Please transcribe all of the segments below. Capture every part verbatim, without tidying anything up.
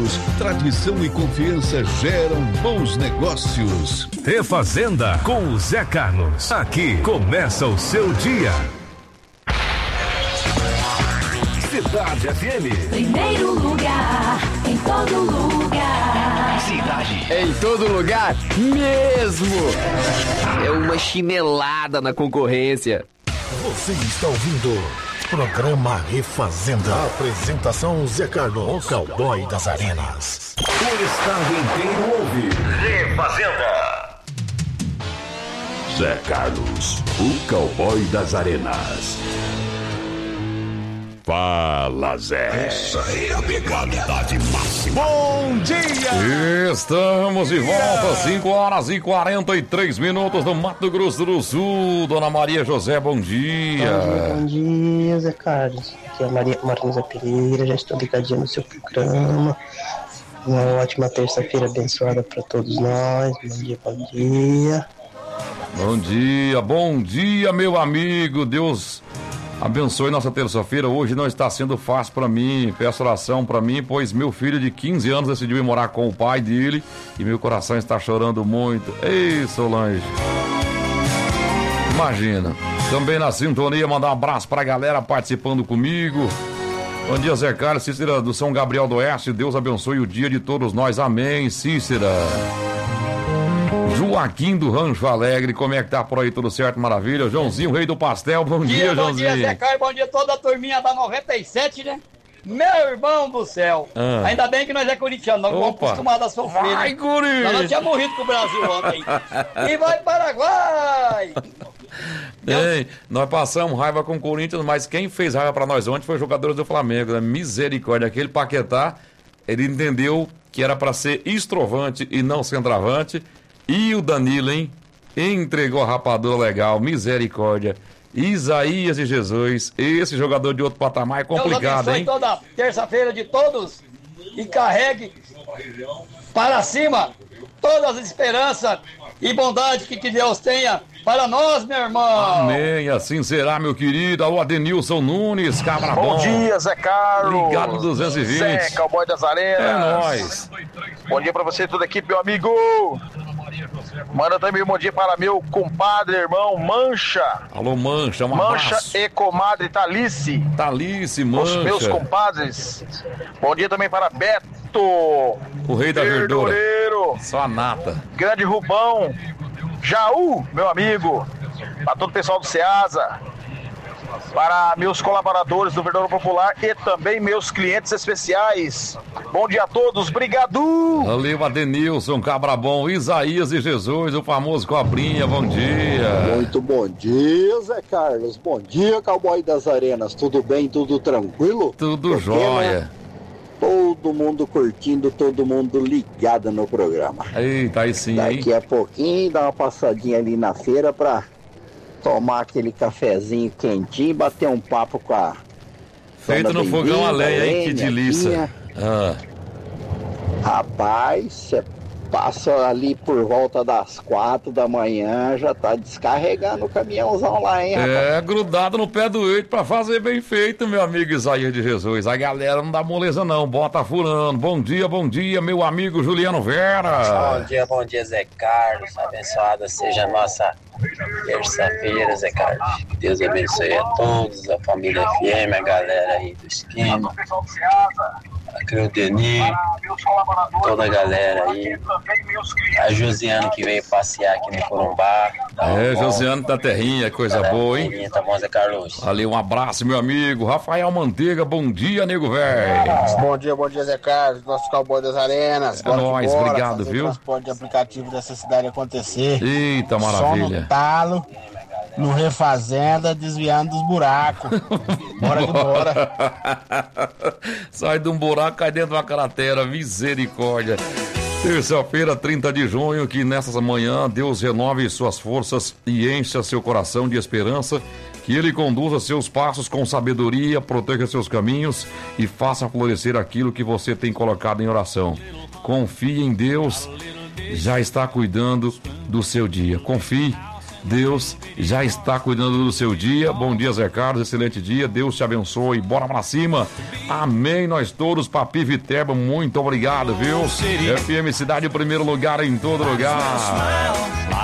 anos, tradição e confiança geram bons negócios. Refazenda com o Zé Carlos. Aqui começa o seu dia. Cidade F M. Primeiro lugar, em todo lugar. Cidade. Em todo lugar mesmo. É uma chinelada na concorrência. Você está ouvindo programa Refazenda. Apresentação Zé Carlos, o cowboy das arenas. O estado inteiro ouve Refazenda. Zé Carlos, o cowboy das arenas. Fala, Zé. Essa é a pegadidade máxima. Bom dia! Estamos de volta, cinco horas e quarenta e três minutos no Mato Grosso do Sul. Dona Maria José, bom dia. Bom dia, bom dia, Zé Carlos. Aqui é a Maria Marisa Pereira, já estou ligadinho no seu programa. Uma ótima terça-feira abençoada para todos nós. Bom dia, bom dia. Bom dia, bom dia, meu amigo. Deus abençoe nossa terça-feira. Hoje não está sendo fácil para mim. Peço oração para mim, pois meu filho de quinze anos decidiu ir morar com o pai dele e meu coração está chorando muito. Ei, Solange. Imagina. Também na sintonia, mandar um abraço para a galera participando comigo. Bom dia, Zé Carlos, Cícera do São Gabriel do Oeste. Deus abençoe o dia de todos nós. Amém, Cícera. Joaquim do Rancho Alegre, como é que tá por aí? Tudo certo? Maravilha. Joãozinho, rei do pastel, bom, bom dia, dia Joãozinho. Bom dia, Zé Carlos, bom dia toda a turminha da noventa e sete, né? Meu irmão do céu. Ah. Ainda bem que nós é corintiano, nós estamos acostumados a sofrer. Vai, né? Corinthians! Nós tinha morrido com o Brasil ontem. E vai Paraguai! Ei, nós passamos raiva com o Corinthians, mas quem fez raiva pra nós ontem foi os jogadores do Flamengo, né? Misericórdia, aquele Paquetá, ele entendeu que era pra ser estrovante e não centroavante. E o Danilo, hein? Entregou a rapadura legal, misericórdia. Isaías e Jesus, esse jogador de outro patamar é complicado, hein? Toda terça-feira de todos e carregue para cima todas as esperanças e bondade que, que Deus tenha para nós, meu irmão. Amém, assim será, meu querido. Alô, Adenilson Nunes, cabra bom. Bom dia, Zé Carlos. Ligado duzentos e vinte. Zé, cowboy das arenas. É nóis. Bom dia pra você e toda a equipe, meu amigo. Manda também um bom dia para meu compadre, irmão Mancha. Alô, Mancha, um Mancha abraço. e comadre Talice. Talice, Mancha. Os meus compadres. Bom dia também para Beto. O rei da verdura. Verdureiro. Só a nata. Grande Rubão. Jaú, meu amigo. Para todo o pessoal do Ceasa. Para meus colaboradores do Verdadeiro Popular e também meus clientes especiais. Bom dia a todos, obrigado! Valeu, Adenilson, cabra bom, Isaías e Jesus, o famoso Cobrinha, bom dia! Muito bom dia, Zé Carlos, bom dia, cowboy das arenas, tudo bem, tudo tranquilo? Tudo Porque, jóia! Né? Todo mundo curtindo, todo mundo ligado no programa. Eita, aí sim, hein? Daqui a pouquinho, dá uma passadinha ali na feira pra tomar aquele cafezinho quentinho, bater um papo com a... Feito no fogão a lenha, hein? Que delícia. Ah. Rapaz, você passa ali por volta das quatro da manhã, já tá descarregando o caminhãozão lá, hein, rapaz? É, grudado no pé do eito pra fazer bem feito, meu amigo Isaías de Jesus. A galera não dá moleza não, bota furando. Bom dia, bom dia, meu amigo Juliano Vera. Bom dia, bom dia, Zé Carlos. Abençoada seja a nossa terça-feira, Zé Carlos. Que Deus abençoe a todos, a família F M, a galera aí do esquema, a Creudeni, toda a galera aí, a Josiane que veio passear aqui no Corumbá. Tá é, bom. Josiane da Terrinha, coisa tá boa, hein? Terrinha, tá bom, Zé Carlos? Ali, um abraço, meu amigo. Rafael Manteiga, bom dia, nego velho. Bom dia, bom dia, Zé Carlos, nosso cowboy das arenas. É nóis, bora, obrigado, fazer viu? Transporte de aplicativo dessa cidade acontecer. Eita, maravilha. Só no talo, no Refazenda, desviando dos buracos. Bora que bora. Sai de um buraco, cai dentro de uma cratera, misericórdia. Terça-feira, trinta de junho, que nessa manhã Deus renove suas forças e encha seu coração de esperança, que Ele conduza seus passos com sabedoria, proteja seus caminhos e faça florescer aquilo que você tem colocado em oração. Confie em Deus, já está cuidando do seu dia. Confie. Deus já está cuidando do seu dia. Bom dia, Zé Carlos, excelente dia, Deus te abençoe, bora pra cima, amém, nós todos, Papi Viterbo, muito obrigado, viu? F M Cidade, o primeiro lugar em todo lugar.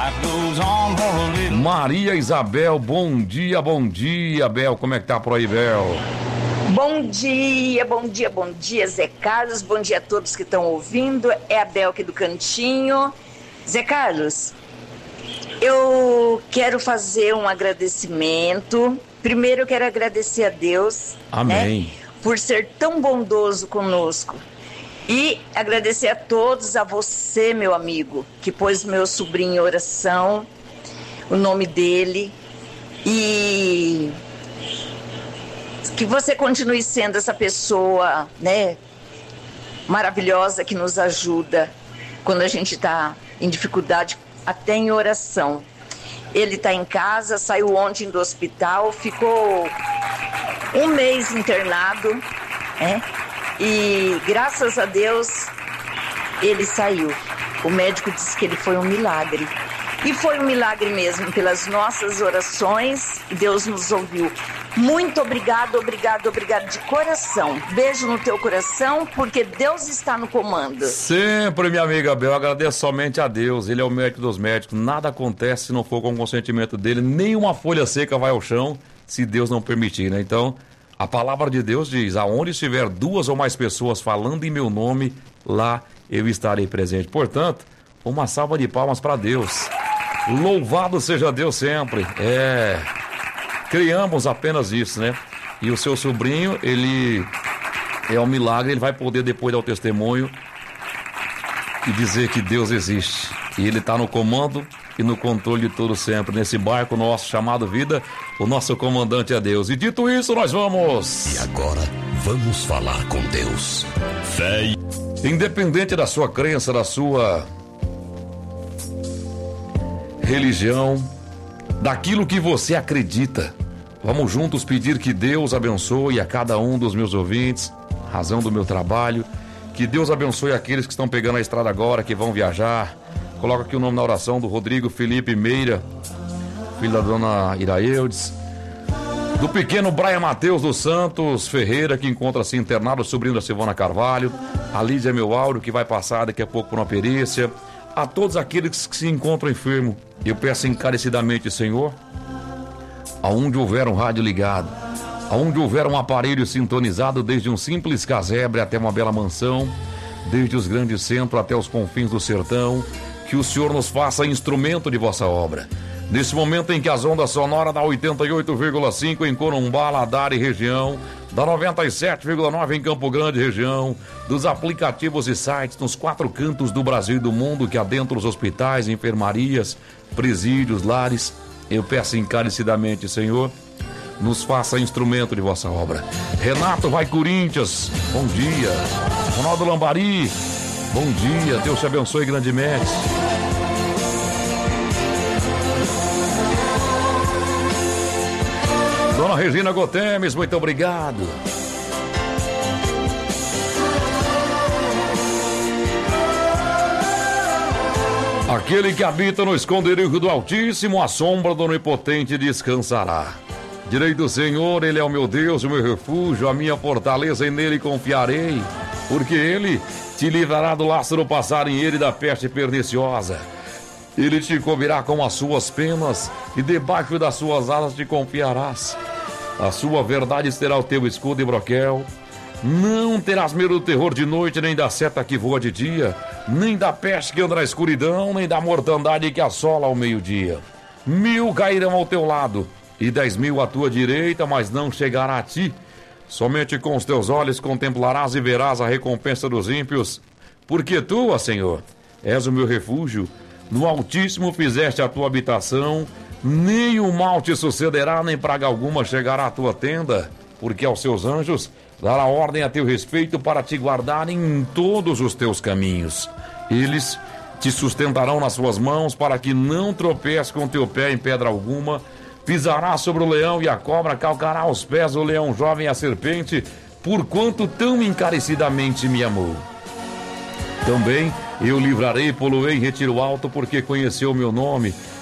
Maria Isabel, bom dia, bom dia, Bel, como é que tá por aí, Bel? Bom dia, bom dia, bom dia, Zé Carlos, bom dia a todos que estão ouvindo, é a Bel aqui do Cantinho. Zé Carlos, eu quero fazer um agradecimento. Primeiro eu quero agradecer a Deus, amém, né, por ser tão bondoso conosco. E agradecer a todos, a você, meu amigo, que pôs meu sobrinho em oração, o nome dele. E que você continue sendo essa pessoa, né, maravilhosa que nos ajuda quando a gente está em dificuldade, até em oração. Ele está em casa, saiu ontem do hospital, ficou um mês internado, né? E graças a Deus ele saiu. O médico disse que ele foi um milagre. E foi um milagre mesmo, pelas nossas orações, Deus nos ouviu. Muito obrigado, obrigado, obrigado de coração. Beijo no teu coração, porque Deus está no comando. Sempre, minha amiga Bel, agradeço somente a Deus. Ele é o médico dos médicos. Nada acontece se não for com o consentimento dele. Nenhuma folha seca vai ao chão, se Deus não permitir, né? Então, a palavra de Deus diz: aonde estiver duas ou mais pessoas falando em meu nome, lá eu estarei presente. Portanto, uma salva de palmas para Deus. Louvado seja Deus sempre. É, criamos apenas isso, né? E o seu sobrinho, ele é um milagre. Ele vai poder depois dar o testemunho e dizer que Deus existe, e Ele está no comando e no controle de tudo sempre. Nesse barco nosso chamado vida, o nosso comandante é Deus. E dito isso, nós vamos... E agora, vamos falar com Deus. Fé e... Independente da sua crença, da sua religião, daquilo que você acredita, vamos juntos pedir que Deus abençoe a cada um dos meus ouvintes, razão do meu trabalho, que Deus abençoe aqueles que estão pegando a estrada agora, que vão viajar. Coloca aqui o nome na oração do Rodrigo Felipe Meira, filho da dona Iraeudes, do pequeno Brian Mateus dos Santos Ferreira, que encontra-se internado, sobrinho da Silvana Carvalho, a Lídia Meu Áureo, que vai passar daqui a pouco por uma perícia, a todos aqueles que se encontram enfermos. Eu peço encarecidamente, Senhor, aonde houver um rádio ligado, aonde houver um aparelho sintonizado, desde um simples casebre até uma bela mansão, desde os grandes centros até os confins do sertão, que o Senhor nos faça instrumento de vossa obra. Nesse momento em que as ondas sonoras da oitenta e oito vírgula cinco em Corumbá, Ladara e região, da noventa e sete vírgula nove em Campo Grande região, dos aplicativos e sites nos quatro cantos do Brasil e do mundo, que adentram os hospitais, enfermarias, presídios, lares, eu peço encarecidamente, Senhor, nos faça instrumento de vossa obra. Renato vai Corinthians, bom dia. Ronaldo Lambari, bom dia, Deus te abençoe grandemente. Dona Regina Gotemes, muito obrigado. Aquele que habita no esconderijo do Altíssimo, a sombra do Onipotente descansará. Direi do Senhor, Ele é o meu Deus, o meu refúgio, a minha fortaleza, e nele confiarei, porque Ele te livrará do laço do passarinheiro e da peste perniciosa. Ele te cobrirá com as suas penas, e debaixo das suas asas te confiarás. A sua verdade será o teu escudo e broquel. Não terás medo do terror de noite, nem da seta que voa de dia, nem da peste que anda na escuridão, nem da mortandade que assola ao meio-dia. Mil cairão ao teu lado, e dez mil à tua direita, mas não chegará a ti. Somente com os teus olhos contemplarás e verás a recompensa dos ímpios, porque tu, ó Senhor, és o meu refúgio. No Altíssimo fizeste a tua habitação, nem o mal te sucederá, nem praga alguma chegará à tua tenda, porque aos seus anjos dará ordem a teu respeito para te guardarem em todos os teus caminhos. Eles te sustentarão nas suas mãos, para que não tropece com teu pé em pedra alguma. Pisará sobre o leão e a cobra, calcará aos pés o leão jovem e a serpente, porquanto tão encarecidamente me amou. Também eu livrarei, poloei em retiro alto, porque conheceu o meu nome.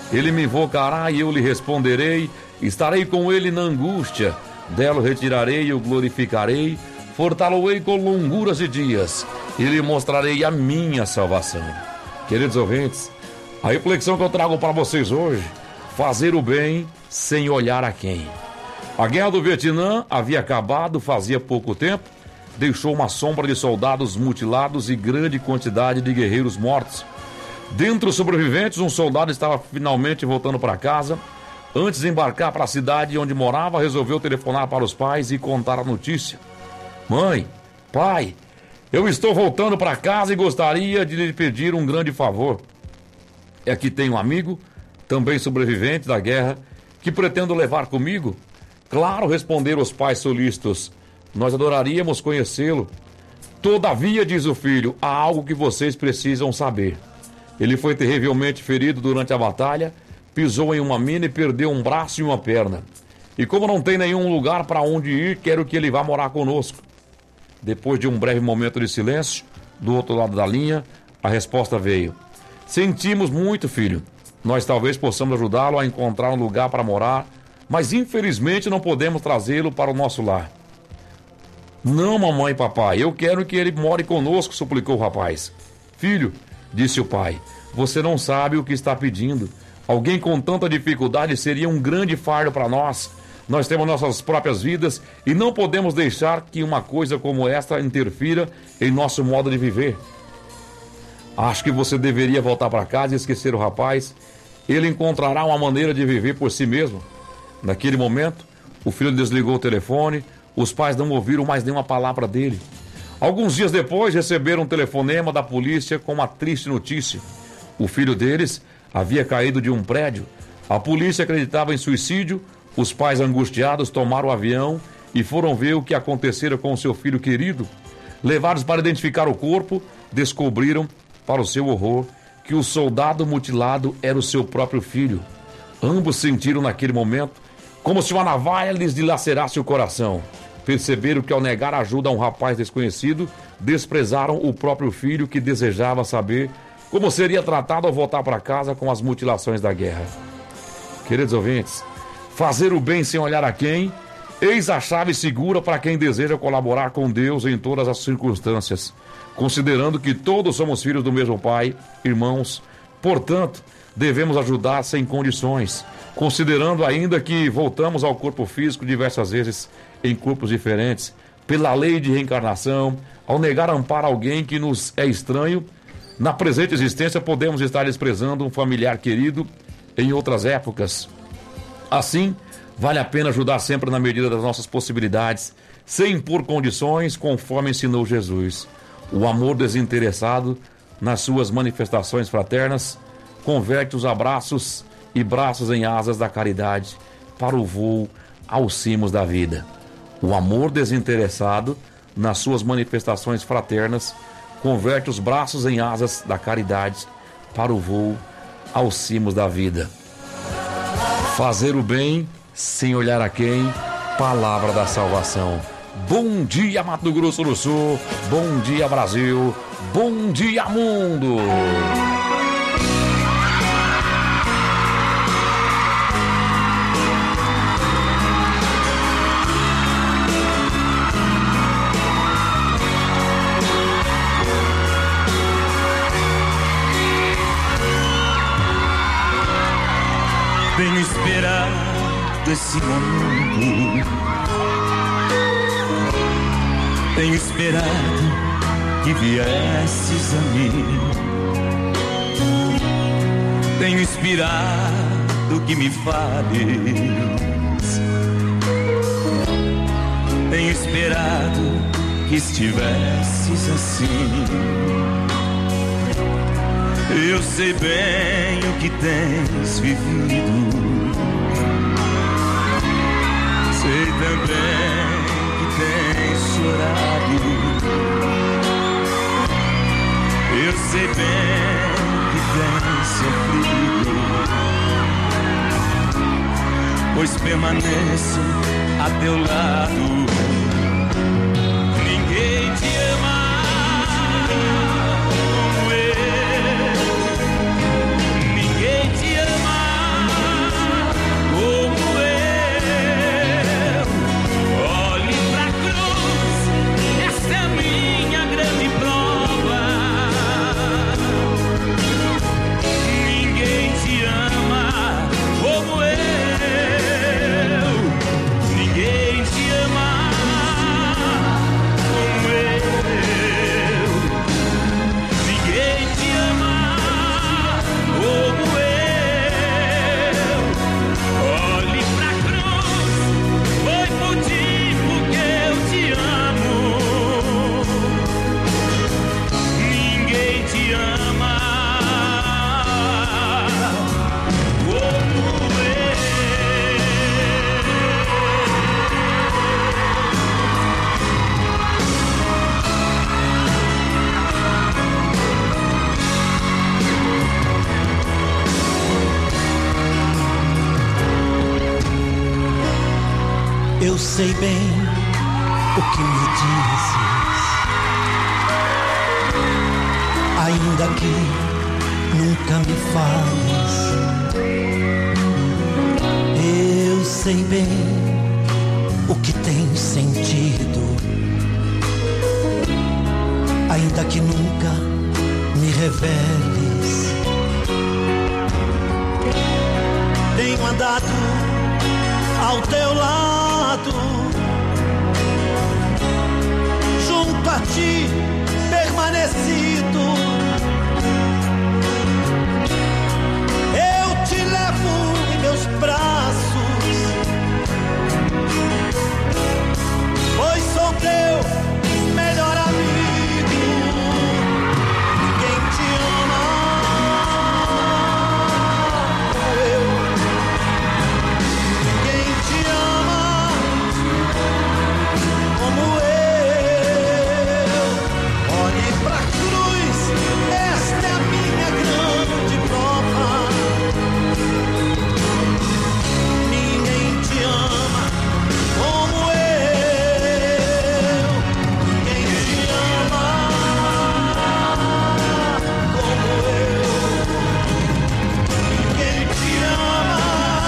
Ele me invocará e eu lhe responderei. Estarei com ele na angústia. Dela o retirarei e o glorificarei. Fortá-lo-ei com longuras de dias. E lhe mostrarei a minha salvação. Queridos ouvintes, a reflexão que eu trago para vocês hoje: fazer o bem sem olhar a quem. A guerra do Vietnã havia acabado fazia pouco tempo. Deixou uma sombra de soldados mutilados e grande quantidade de guerreiros mortos. Dentre os sobreviventes, um soldado estava finalmente voltando para casa. Antes de embarcar para a cidade onde morava, resolveu telefonar para os pais e contar a notícia. Mãe, pai, eu estou voltando para casa e gostaria de lhe pedir um grande favor. É que tenho um amigo, também sobrevivente da guerra, que pretendo levar comigo. Claro, responderam os pais solícitos. Nós adoraríamos conhecê-lo. Todavia, diz o filho, há algo que vocês precisam saber. Ele foi terrivelmente ferido durante a batalha, pisou em uma mina e perdeu um braço e uma perna. E como não tem nenhum lugar para onde ir, quero que ele vá morar conosco. Depois de um breve momento de silêncio, do outro lado da linha, a resposta veio. Sentimos muito, filho. Nós talvez possamos ajudá-lo a encontrar um lugar para morar, mas infelizmente não podemos trazê-lo para o nosso lar. Não, mamãe e papai, eu quero que ele more conosco, suplicou o rapaz. Filho, disse o pai, você não sabe o que está pedindo. Alguém com tanta dificuldade seria um grande fardo para nós. Nós temos nossas próprias vidas e não podemos deixar que uma coisa como esta interfira em nosso modo de viver. Acho que você deveria voltar para casa e esquecer o rapaz. Ele encontrará uma maneira de viver por si mesmo. Naquele momento, o filho desligou o telefone. Os pais não ouviram mais nenhuma palavra dele. Alguns dias depois, receberam um telefonema da polícia com uma triste notícia. O filho deles havia caído de um prédio. A polícia acreditava em suicídio. Os pais, angustiados, tomaram o avião e foram ver o que acontecera com o seu filho querido. Levados para identificar o corpo, descobriram, para o seu horror, que o soldado mutilado era o seu próprio filho. Ambos sentiram naquele momento como se uma navalha lhes dilacerasse o coração. Perceberam que ao negar ajuda a um rapaz desconhecido, desprezaram o próprio filho que desejava saber como seria tratado ao voltar para casa com as mutilações da guerra. Queridos ouvintes, fazer o bem sem olhar a quem, eis a chave segura para quem deseja colaborar com Deus em todas as circunstâncias, considerando que todos somos filhos do mesmo Pai, irmãos. Portanto, devemos ajudar sem condições, considerando ainda que voltamos ao corpo físico diversas vezes em corpos diferentes, pela lei de reencarnação, ao negar amparo a alguém que nos é estranho. Na presente existência podemos estar desprezando um familiar querido em outras épocas. Assim, vale a pena ajudar sempre na medida das nossas possibilidades, sem impor condições, conforme ensinou Jesus. O amor desinteressado, nas suas manifestações fraternas, converte os abraços e braços em asas da caridade para o voo aos cimos da vida. O amor desinteressado, nas suas manifestações fraternas, converte os braços em asas da caridade para o voo aos cimos da vida. Fazer o bem sem olhar a quem, palavra da salvação. Bom dia, Mato Grosso do Sul. Bom dia, Brasil. Bom dia, mundo. Tenho esperado esse momento, tenho esperado que viesses a mim, tenho esperado que me fales, tenho esperado que estivesses assim. Eu sei bem o que tens vivido, sei também que tens chorado. Eu sei bem que tens sofrido, pois permaneço a teu lado. Ninguém te ama como eu. Ninguém te ama sei bem o que me dizes, ainda que nunca me fales. Eu sei bem o que tem sentido, ainda que nunca me reveles. Tenho andado ao teu lado, junto a ti permanecido. Eu te levo em meus braços, pois sou teu melhor amigo. Ninguém te ama como eu. Ninguém te ama como eu. Olhe pra cruz, esta é a minha grande prova. Ninguém te ama como eu. Ninguém te ama como eu. Ninguém te ama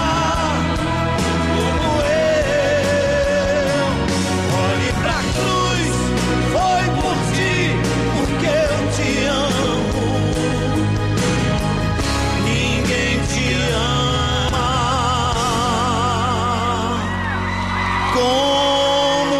como eu. Olhe pra cruz, foi por ti, porque eu te amo. Ninguém te ama como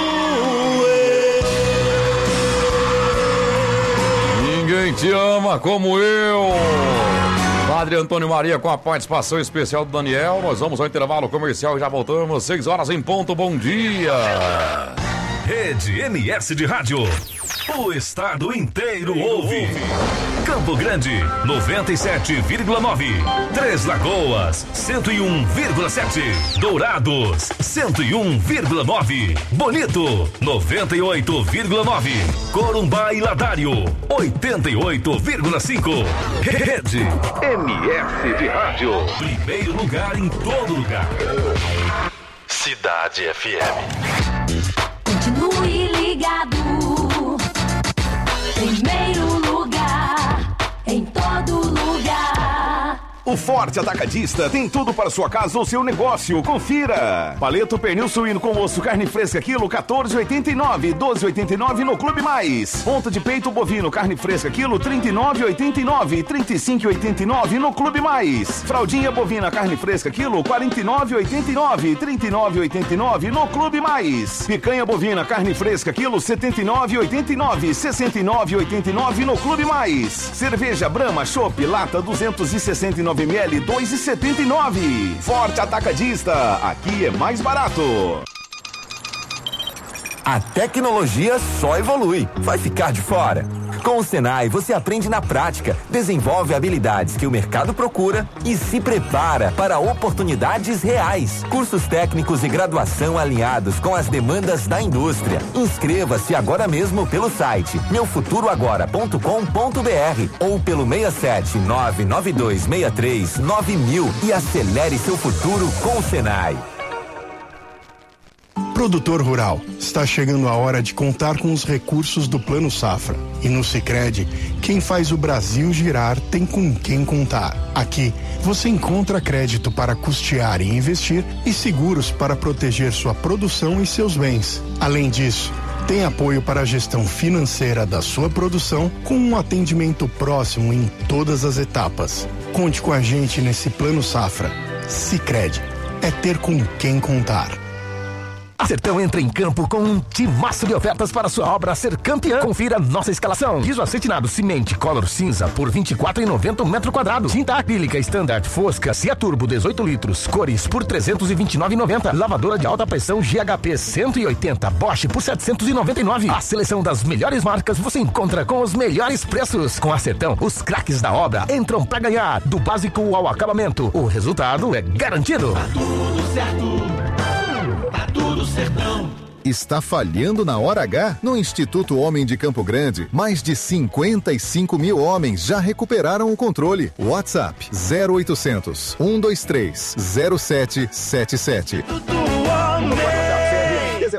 Ninguém te ama como eu. Padre Antônio Maria com a participação especial do Daniel. Nós vamos ao intervalo comercial e já voltamos. seis horas em ponto. Bom dia. Rede M S de Rádio. O estado inteiro ouve. Campo Grande, noventa e sete vírgula nove. Três Lagoas, cento e um vírgula sete. Dourados, cento e um vírgula nove. Bonito, noventa e oito vírgula nove. Corumbá e Ladário, oitenta e oito vírgula cinco. Rede M S de Rádio. Primeiro lugar em todo lugar. Cidade F M. Continue ligado. Primeiro lugar, em todo lugar. O Forte Atacadista tem tudo para sua casa ou seu negócio. Confira. Paleto pernil suíno com osso, carne fresca quilo quatorze reais e oitenta e nove centavos, doze reais e oitenta e nove centavos no Clube Mais. Ponta de peito bovino, carne fresca quilo trinta e nove reais e oitenta e nove centavos, trinta e cinco reais e oitenta e nove centavos no Clube Mais. Fraldinha bovina, carne fresca quilo quarenta e nove reais e oitenta e nove centavos, trinta e nove reais e oitenta e nove centavos no Clube Mais. Picanha bovina, carne fresca quilo setenta e nove reais e oitenta e nove centavos, sessenta e nove reais e oitenta e nove centavos no Clube Mais. Cerveja Brahma Chopp lata duzentos e sessenta e nove mililitros, dois reais e setenta e nove centavos. Forte Atacadista, aqui é mais barato. A tecnologia só evolui, vai ficar de fora. Com o Senai, você aprende na prática, desenvolve habilidades que o mercado procura e se prepara para oportunidades reais. Cursos técnicos e graduação alinhados com as demandas da indústria. Inscreva-se agora mesmo pelo site meu futuro agora ponto com ponto b r ou pelo seis sete nove nove dois seis três nove mil e acelere seu futuro com o Senai. Produtor rural, está chegando a hora de contar com os recursos do Plano Safra. E no Sicredi, quem faz o Brasil girar tem com quem contar. Aqui, você encontra crédito para custear e investir e seguros para proteger sua produção e seus bens. Além disso, tem apoio para a gestão financeira da sua produção com um atendimento próximo em todas as etapas. Conte com a gente nesse Plano Safra. Sicredi, é ter com quem contar. A Sertão entra em campo com um timaço de ofertas para sua obra ser campeã. Confira nossa escalação. Piso acetinado Cimente Color cinza por vinte e quatro reais e noventa centavos metro quadrado. Tinta acrílica Standard Fosca Cia Turbo dezoito litros, cores por trezentos e vinte e nove reais e noventa centavos. Lavadora de alta pressão G H P cento e oitenta Bosch por setecentos e noventa e nove reais. A seleção das melhores marcas você encontra com os melhores preços. Com a Sertão, os craques da obra entram pra ganhar. Do básico ao acabamento, o resultado é garantido. Tá tudo certo. Tá tudo certão. Está falhando na hora H? No Instituto Homem de Campo Grande, mais de cinquenta e cinco mil homens já recuperaram o controle. WhatsApp zero oitocentos, um dois três, zero sete sete sete. Tudo homem.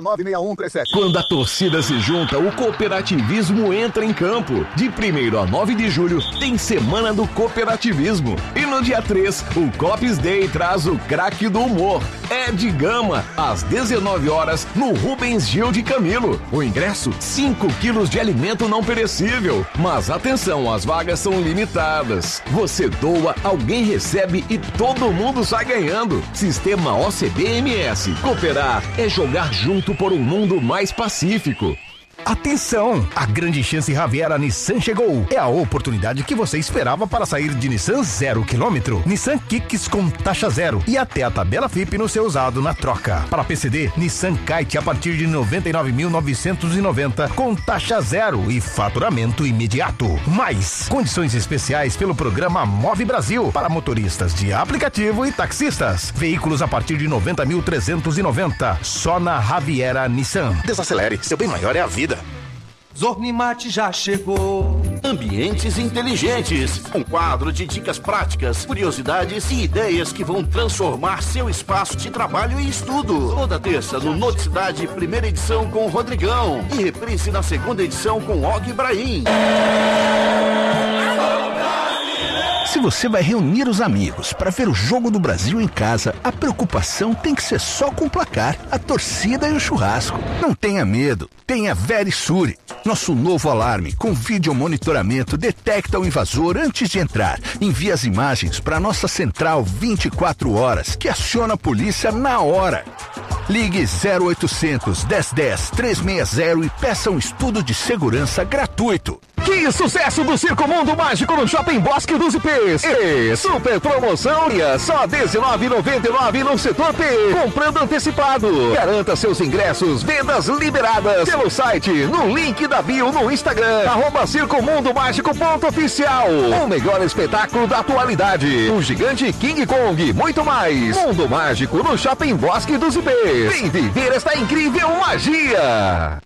nove seis um três sete. Quando a torcida se junta, o cooperativismo entra em campo. De primeiro a nove de julho, tem Semana do Cooperativismo. E no dia três, o Cops Day traz o craque do humor, Ed Gama, às dezenove horas, no Rubens Gil de Camilo. O ingresso, cinco quilos de alimento não perecível. Mas atenção, as vagas são limitadas. Você doa, alguém recebe e todo mundo sai ganhando. Sistema O C B M S. Cooperar é jogar junto por um mundo mais pacífico. Atenção! A grande chance Raviera Nissan chegou. É a oportunidade que você esperava para sair de Nissan zero quilômetro. Nissan Kicks com taxa zero e até a tabela F I P no seu usado na troca. Para P C D, Nissan Kite a partir de noventa e nove mil novecentos e noventa com taxa zero e faturamento imediato. Mais condições especiais pelo programa Move Brasil para motoristas de aplicativo e taxistas. Veículos a partir de noventa mil trezentos e noventa. Só na Raviera Nissan. Desacelere, seu bem maior é a vida. Zornimate já chegou. Ambientes inteligentes, um quadro de dicas práticas, curiosidades e ideias que vão transformar seu espaço de trabalho e estudo. Toda terça no Noticidade, primeira edição com o Rodrigão e reprise na segunda edição com Og Ibrahim. Se você vai reunir os amigos para ver o jogo do Brasil em casa, a preocupação tem que ser só com o placar, a torcida e o churrasco. Não tenha medo, tenha Verisure. Nosso novo alarme com vídeo monitoramento detecta o invasor antes de entrar. Envia as imagens para nossa central vinte e quatro horas, que aciona a polícia na hora. Ligue zero oitocentos, dez dez, trezentos e sessenta e peça um estudo de segurança gratuito. Que sucesso do Circo Mundo Mágico no Shopping Bosque dos Ipês. E super promoção só dezenove reais e noventa e nove centavos no setor P. Comprando antecipado. Garanta seus ingressos, vendas liberadas pelo site, no link da bio no Instagram, arroba Circo Mundo Mágico ponto oficial. O melhor espetáculo da atualidade. O gigante King Kong, muito mais. Mundo Mágico no Shopping Bosque dos Ipês. Vem viver esta incrível magia.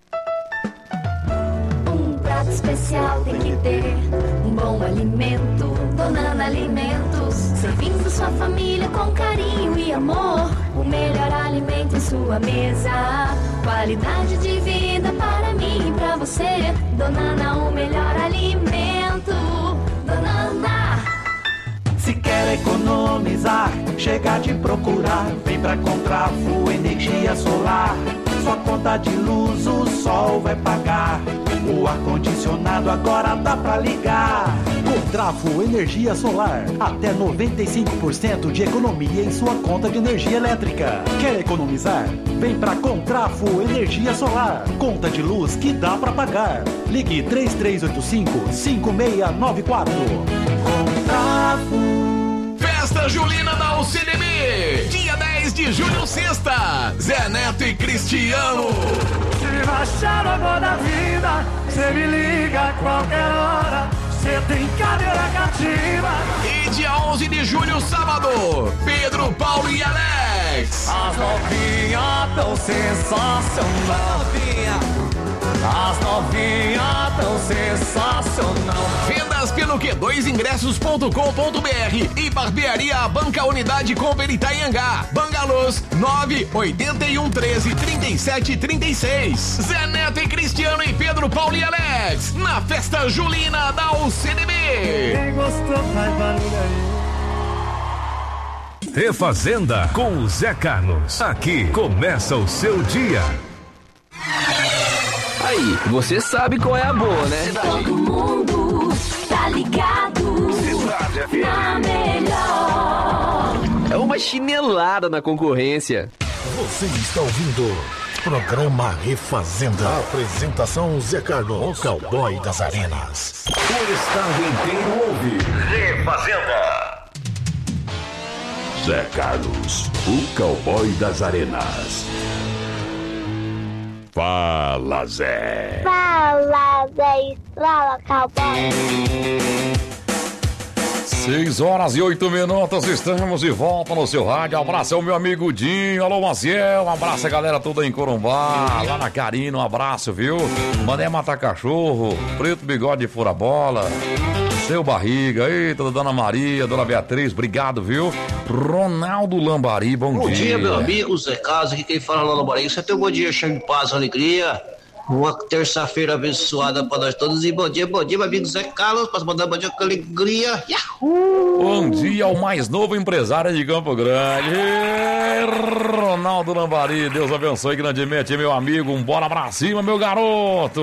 Prato especial tem que ter um bom alimento. Donana Alimentos, servindo sua família com carinho e amor. O melhor alimento em sua mesa, qualidade de vida para mim e pra você. Donana, o melhor alimento. Donana. Se quer economizar, chega de procurar. Vem pra Contrafo Energia Solar. Sua conta de luz o sol vai pagar. O ar-condicionado agora dá pra ligar. Contrafo Energia Solar. Até noventa e cinco por cento de economia em sua conta de energia elétrica. Quer economizar? Vem pra Contrafo Energia Solar. Conta de luz que dá pra pagar. Ligue três três oito cinco, cinco seis nove quatro. Contrafo. Festa Julina da U C D B. Dia dez de julho, sexta. Zé Neto e Cristiano. Se baixar o amor da vida, cê me liga a qualquer hora. Cê tem cadeira cativa. E dia onze de julho, sábado, Pedro, Paulo e Alex. As novinhas tão sensacional. As novinhas tão sensacional. Vendas pelo Q dois ingressos ponto com ponto br e Barbearia Banca Unidade Cooper Itaiangá. Bangalôs nove oito um, treze, trinta e sete, trinta e seis. Zé Neto e Cristiano e Pedro, Paulo e Alex na Festa Julina da U C D B. Quem gostou faz barulho aí. Refazenda com o Zé Carlos. Aqui começa o seu dia. Aí, você sabe qual é a boa, né? Todo mundo tá ligado na melhor. É uma chinelada na concorrência. Você está ouvindo programa Refazenda. Apresentação Zé Carlos, o cowboy das arenas. O estado inteiro ouve Refazenda. Zé Carlos, o cowboy das arenas. Fala, Zé. Fala, Zé. Fala, cowboy. Seis horas e oito minutos, estamos de volta no seu rádio. Um abraço ao meu amigo Dinho, alô Maciel, um abraço a galera toda em Corumbá, lá na Carina, um abraço, viu? Mané Mata Cachorro, Preto Bigode Fura Bola, Seu Barriga, eita, Dona Maria, Dona Beatriz, obrigado, viu? Ronaldo Lambari, bom, bom dia. Bom dia, meu dia. amigo Zé Casa, aqui quem fala lá no Lambari. Você tem um bom dia cheio de paz, alegria. Uma terça-feira abençoada para nós todos. E bom dia, bom dia, meu amigo Zé Carlos. Posso mandar bom dia com alegria. Yahoo! Bom dia ao mais novo empresário de Campo Grande, Ronaldo Lambari. Deus abençoe grandemente, meu amigo. Um bora pra cima, meu garoto.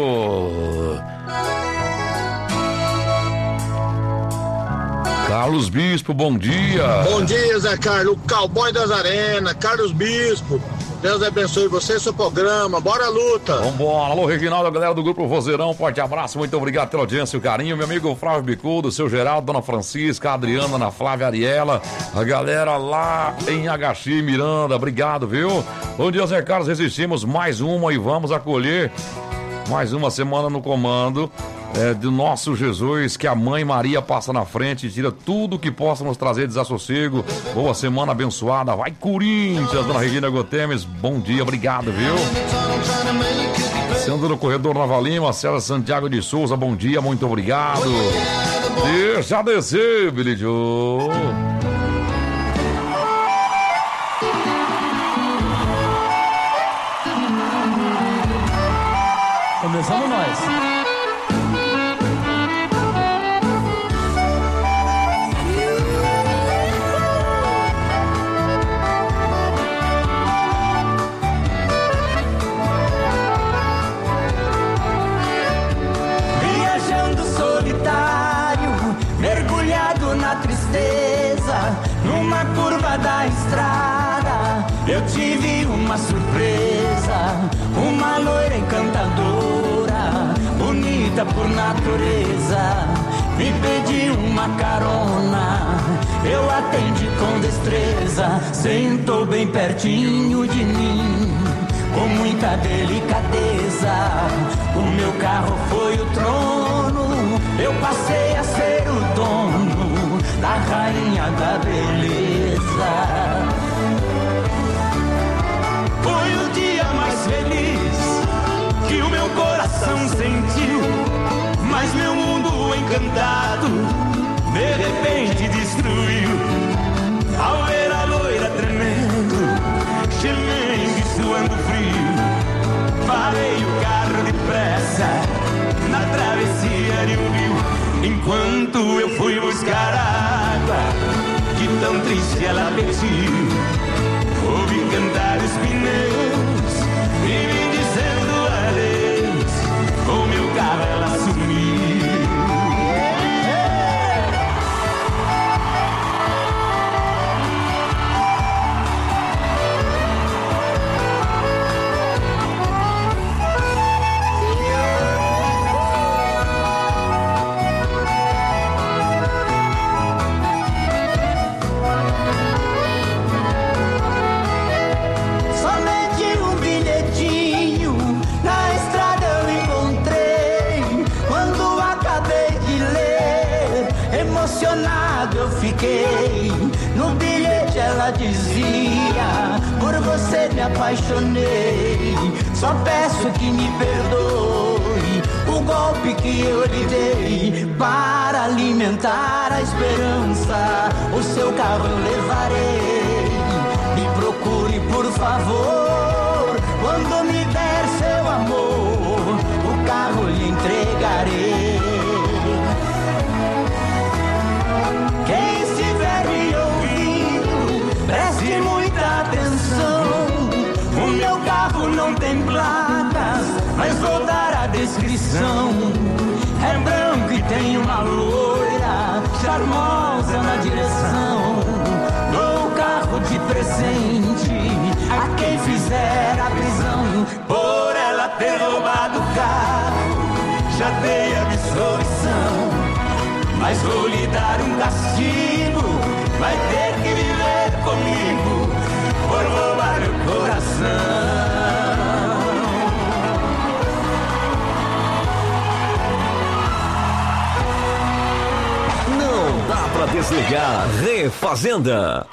Carlos Bispo, bom dia. Bom dia, Zé Carlos, o cowboy das arenas, Carlos Bispo. Deus abençoe você e seu programa. Bora, luta. Vambora. Alô, Reginaldo, a galera do Grupo Vozeirão, forte abraço, muito obrigado pela audiência e o carinho. Meu amigo Flávio Bicudo, seu Geraldo, Dona Francisca, a Adriana, Ana Flávia, Ariela, a galera lá em Agaxi, Miranda, obrigado, viu? Bom dia, Zé Carlos, resistimos mais uma e vamos acolher mais uma semana no comando. É, do nosso Jesus, que a Mãe Maria passa na frente e tira tudo que possa nos trazer desassossego. Boa semana abençoada. Vai, Corinthians, Dona Regina Gotemes. Bom dia, obrigado, viu? Sendo no corredor Nova Lima, César Santiago de Souza, bom dia, muito obrigado. Deixa descer, Billy Joe. Começamos nós. Numa curva da estrada eu tive uma surpresa, uma loira encantadora, bonita por natureza, me pediu uma carona, eu atendi com destreza, sentou bem pertinho de mim, com muita delicadeza, o meu carro foi o trono, eu passei a ser o dono da rainha da beleza. Foi o dia mais feliz que o meu coração sentiu, mas meu mundo encantado de repente destruiu. Ao ver a loira tremendo, gemendo e suando frio, parei o carro depressa na travessia de um rio. Enquanto eu fui buscar água, que tão triste ela pediu, ouvi cantar os pneus e me dizendo adeus, com meu carro ela sumiu. Eu fiquei, no bilhete ela dizia, por você me apaixonei, só peço que me perdoe o golpe que eu lhe dei, para alimentar a esperança, o seu carro eu levarei, me procure por favor, quando me der seu amor, o carro lhe entregarei. Quem estiver me ouvindo, preste muita atenção. O meu carro não tem placas, mas vou dar a descrição. É branco e tem uma loira charmosa na direção. Dou o carro de presente a quem fizer a prisão. Por ela ter roubado o carro, já dei a absolvição. Mas vou lhe dar um castigo, vai ter que viver comigo, por roubar meu coração. Não dá pra desligar. Refazenda.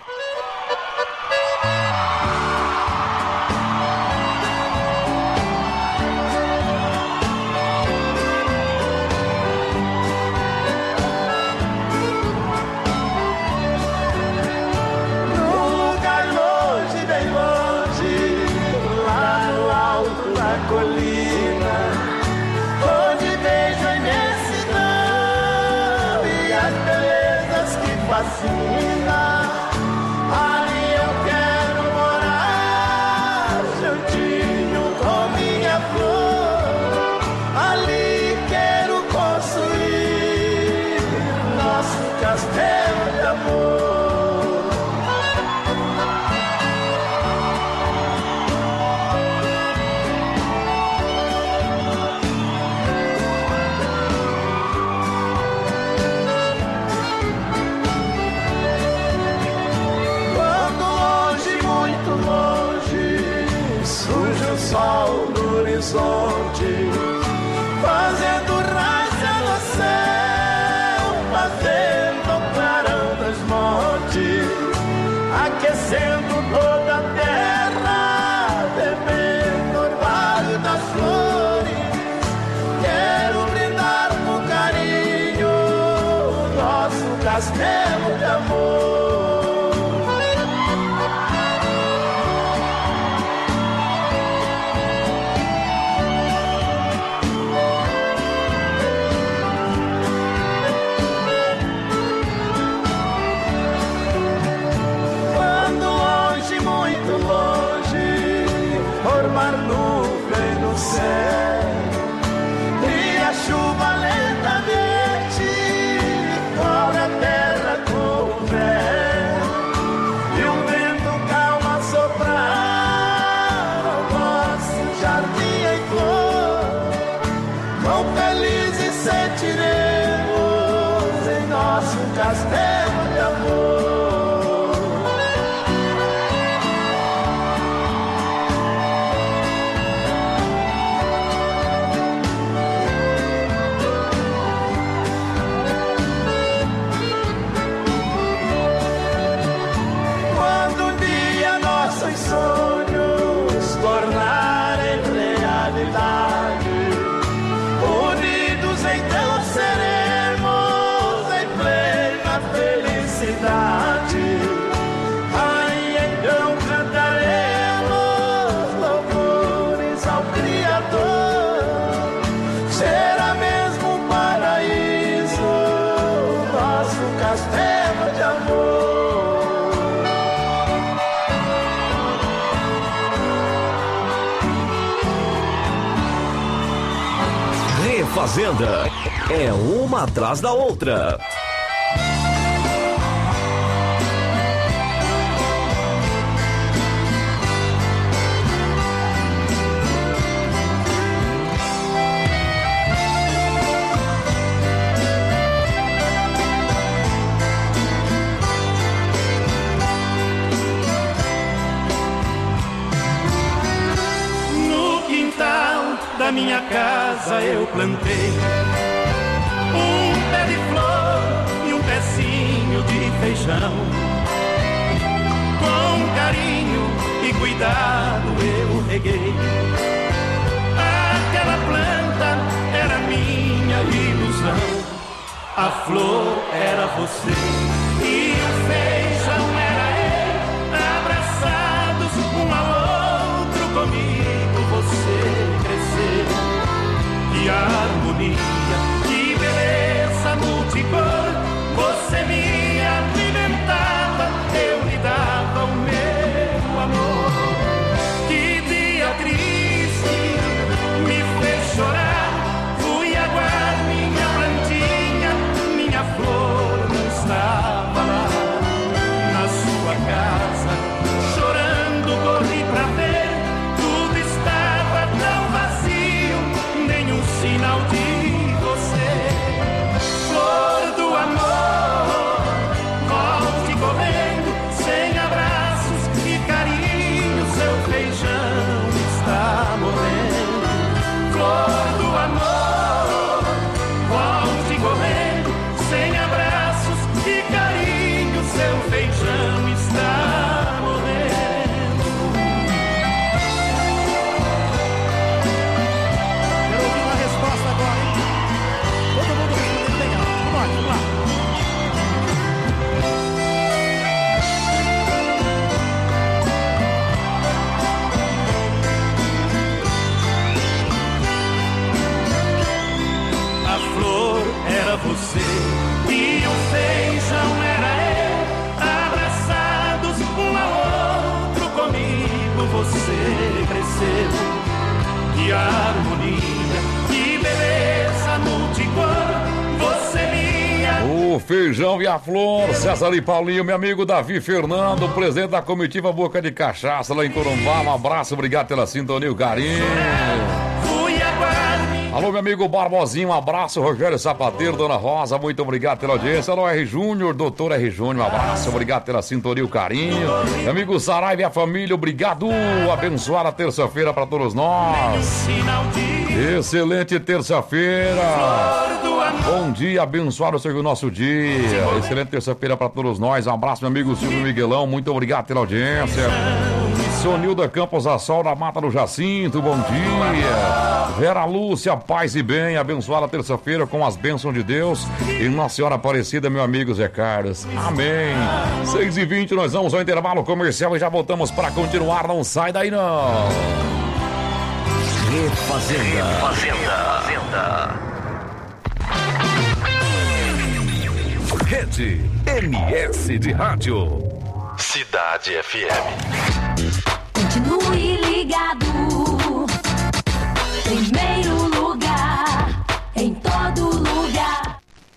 sorte, fazendo raça no céu, fazendo o clarão das mortes, aquecendo toda a terra, bebendo o orvalho das flores. Quero brindar com carinho o nosso castelo de amor. Formar nuvem no céu e a chuva lentamente cobre a terra com o véu, e um vento calmo a soprar ao nosso jardim em flor. Quão felizes sentiremos em nosso castelo de amor. Sonhos tornarem realidade, unidos então seremos em plena felicidade. Aí então cantaremos louvores ao Criador. Será mesmo um paraíso nosso castelo de amor. Fazenda é uma atrás da outra. No quintal da minha casa eu plantei um pé de flor e um pezinho de feijão. Com carinho e cuidado eu reguei. Aquela planta era minha ilusão. A flor era você e o feijão era eu, abraçados um ao outro, comigo você cresceu. Que harmonia, que beleza multicor, você me alimentava, eu lhe dava o meu amor. Que dia triste me fez chorar, fui aguar minha plantinha, minha flor não estava lá. Na sua casa, chorando corri pra ver, tudo estava tão vazio, nenhum sinal de você. Flor do amor, volte correndo, sem abraços e carinho, seu feijão está morrendo. Flor do amor, volte correndo, sem abraços e carinho, seu feijão está morrendo. Quero ouvir uma resposta agora, hein? Todo mundo respondendo bem alto. Vamos lá, vamos lá. A flor era você e o feijão era eu, abraçados um ao outro, comigo você cresceu. Que harmonia, que beleza multicor, você me... O feijão e a flor, César e Paulinho, meu amigo Davi Fernando, presidente da comitiva Boca de Cachaça lá em Corumbá. Um abraço, obrigado pela sintonia e o carinho. Fui aguardar. Alô, meu amigo Barbosinho, um abraço. Rogério Sapateiro, Dona Rosa, muito obrigado pela audiência. Alô, R. Júnior, doutor R. Júnior, um abraço. Obrigado pela sintonia e o carinho. Meu amigo Saraiva e a família, obrigado. Abençoada terça-feira para todos nós. Excelente terça-feira. Bom dia, abençoado seja o nosso dia. Excelente terça-feira para todos nós. Um abraço, meu amigo Silvio Miguelão, muito obrigado pela audiência. Sonilda Campos Assol, da Mata do Jacinto, bom dia. Vera Lúcia, paz e bem, abençoada terça-feira com as bênçãos de Deus. E Nossa Senhora Aparecida, meu amigo Zé Carlos. Amém. seis e vinte, nós vamos ao intervalo comercial e já voltamos para continuar. Não sai daí, não. Refazenda. Refazenda. Rede M S de Rádio. Cidade F M. Continue ligado. Primeiro lugar, em todo lugar.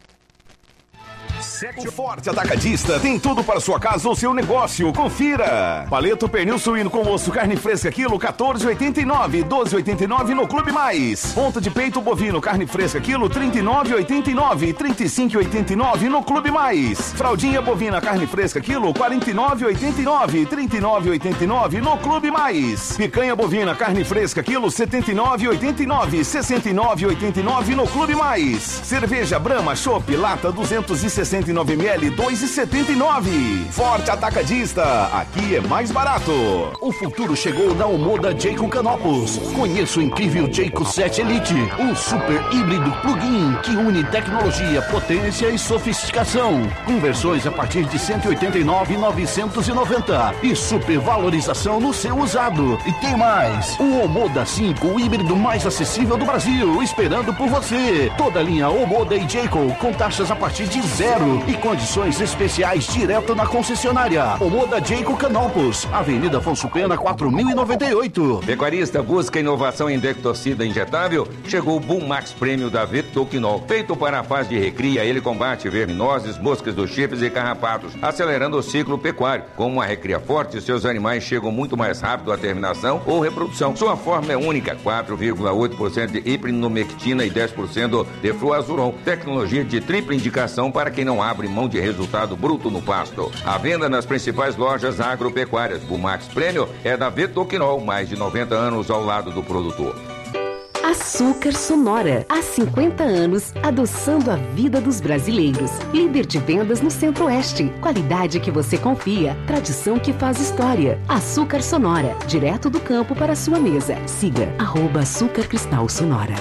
O Forte Atacadista tem tudo para sua casa ou seu negócio. Confira. Paleto pernil suíno com osso, carne fresca, quilo quatorze reais e oitenta e nove centavos, doze reais e oitenta e nove centavos no Clube Mais. Ponta de peito bovino, carne fresca, quilo trinta e nove reais e oitenta e nove centavos, trinta e cinco reais e oitenta e nove centavos no Clube Mais. Fraldinha bovina, carne fresca, quilo quarenta e nove reais e oitenta e nove centavos, trinta e nove reais e oitenta e nove centavos no Clube Mais. Picanha bovina, carne fresca, quilo setenta e nove reais e oitenta e nove centavos, sessenta e nove reais e oitenta e nove centavos no Clube Mais. Cerveja Brahma Chopp, lata duzentos e sessenta e nove mililitros, dois reais e setenta e nove centavos. Forte Atacadista, aqui é mais barato. O futuro chegou na Omoda Jayco Canopus. Conheça o incrível Jayco sete Elite, um super híbrido plug-in que une tecnologia, potência e sofisticação. Com versões a partir de cento e oitenta e nove mil novecentos e noventa reais e super valorização no seu usado. E tem mais, o Omoda cinco, o híbrido mais acessível do Brasil, esperando por você. Toda a linha Omoda e Jayco com taxas a partir de zero e condições especiais direto na concessionária. Omoda Jayco Canopus, Avenida Afonso Pena, quatro mil e noventa e oito. Pecuarista busca inovação em dectorcida injetável? Chegou o Boom Max Premium da Vetoquinol. Feito para a fase de recria, ele combate verminoses, moscas dos chifres e carrapatos, acelerando o ciclo pecuário. Com uma recria forte, seus animais chegam muito mais rápido à terminação ou reprodução. Sua fórmula é única, quatro vírgula oito por cento de hiperinomectina e dez por cento de fluazuron. Tecnologia de tripla indicação para quem não abre mão de resultado bruto no pasto. À venda nas principais lojas agropecuárias. Bumax Prêmio é da Vetoquinol, mais de noventa anos ao lado do produtor. Açúcar Sonora, há cinquenta anos, adoçando a vida dos brasileiros. Líder de vendas no Centro-Oeste. Qualidade que você confia, tradição que faz história. Açúcar Sonora, direto do campo para a sua mesa. Siga, arroba Açúcar Cristal Sonora.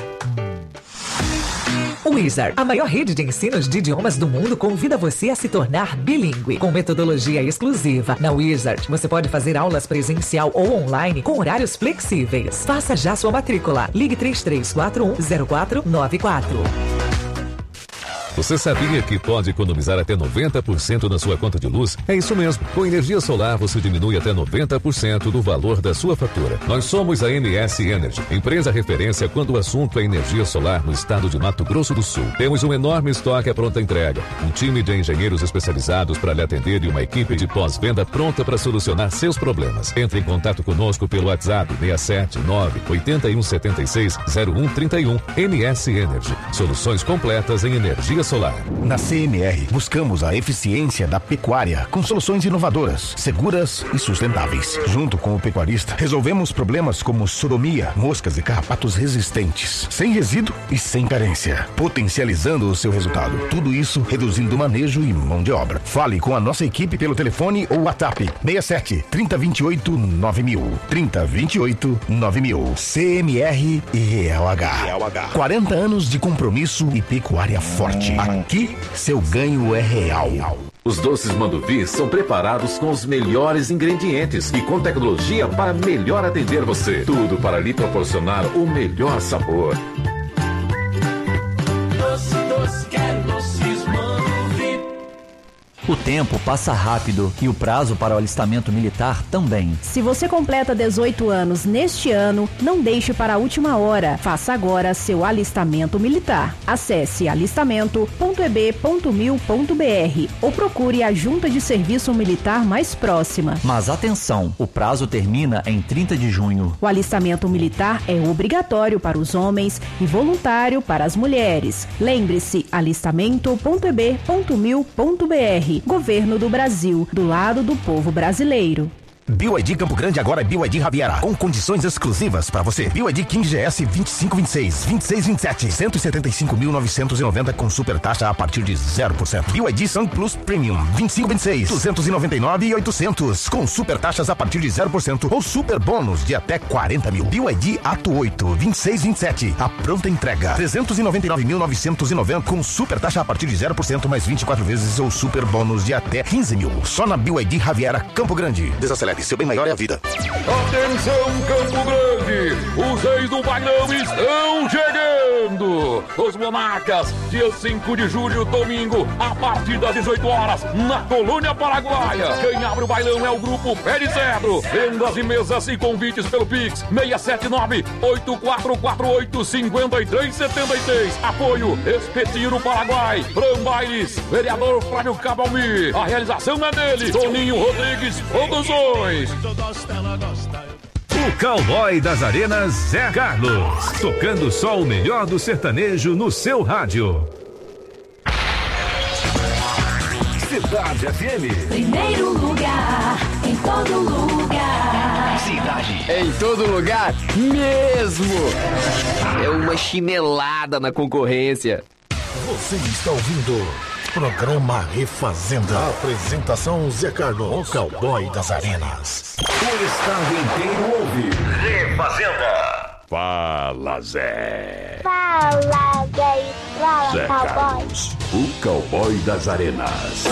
Wizard, a maior rede de ensinos de idiomas do mundo, convida você a se tornar bilíngue. Com metodologia exclusiva, na Wizard, você pode fazer aulas presencial ou online com horários flexíveis. Faça já sua matrícula. Ligue três três quatro um zero quatro nove quatro. Você sabia que pode economizar até noventa por cento na sua conta de luz? É isso mesmo. Com energia solar, você diminui até noventa por cento do valor da sua fatura. Nós somos a M S Energy, empresa referência quando o assunto é energia solar no estado de Mato Grosso do Sul. Temos um enorme estoque à pronta entrega, um time de engenheiros especializados para lhe atender e uma equipe de pós-venda pronta para solucionar seus problemas. Entre em contato conosco pelo WhatsApp seis sete nove oito um sete seis zero um três um. M S Energy, soluções completas em energia solar. Na C M R, buscamos a eficiência da pecuária com soluções inovadoras, seguras e sustentáveis. Junto com o pecuarista, resolvemos problemas como sodomia, moscas e carrapatos resistentes, sem resíduo e sem carência, potencializando o seu resultado. Tudo isso reduzindo manejo e mão de obra. Fale com a nossa equipe pelo telefone ou WhatsApp seis sete, trinta, vinte e oito, nove mil. trinta, vinte e oito, nove mil. C M R e L H. quarenta anos de compromisso e pecuária forte. Aqui, seu ganho é real. Os doces Manduvi são preparados com os melhores ingredientes e com tecnologia para melhor atender você. Tudo para lhe proporcionar o melhor sabor. Doce, doce, quero doces Manduvi. O tempo passa rápido e o prazo para o alistamento militar também. Se você completa dezoito anos neste ano, não deixe para a última hora. Faça agora seu alistamento militar. Acesse alistamento ponto e b ponto mil ponto b r ou procure a Junta de Serviço Militar mais próxima. Mas atenção, o prazo termina em trinta de junho. O alistamento militar é obrigatório para os homens e voluntário para as mulheres. Lembre-se, alistamento ponto e b ponto mil ponto b r. Governo do Brasil, do lado do povo brasileiro. B Y D Campo Grande agora é B Y D Riviera, com condições exclusivas para você. B Y D King G S vinte e cinco vinte e seis, vinte e seis vinte e sete, cento e setenta e cinco mil novecentos e noventa com super taxa a partir de zero por cento. B Y D Sun Plus Premium vinte e cinco vinte e seis, duzentos e noventa e nove e oitocentos com super taxas a partir de zero por cento ou super bônus de até quarenta mil. B Y D Ato oito vinte e seis vinte e sete, a pronta entrega trezentos e noventa e nove mil novecentos e noventa com super taxa a partir de zero por cento mais vinte e quatro vezes ou super bônus de até quinze mil. Só na B Y D Riviera Campo Grande. Desacelere, seu bem maior é a vida. Atenção, Campo Grande! Os reis do bailão estão chegando! Os Monarcas, dia cinco de julho, domingo, a partir das dezoito horas, na Colônia Paraguaia. Quem abre o bailão é o grupo Pé de Cedro. Vendas e mesas e convites pelo Pix seis sete nove, oito quatro quatro oito, cinco três sete seis. Apoio Espetinho Paraguai, Fran Bailes, vereador Flávio Cabalmi. A realização é dele, Toninho Rodrigues Produções. O cowboy das arenas, Zé Carlos, tocando só o melhor do sertanejo no seu rádio. Cidade F M. Primeiro lugar, em todo lugar. Cidade. Em todo lugar mesmo. É uma chinelada na concorrência. Você está ouvindo programa Refazenda. Apresentação Zé Carlos, o cowboy das arenas. O estado inteiro ouve Refazenda. Fala, Zé. Fala, Zé. Fala, Zé cowboy. Carlos, o cowboy das arenas.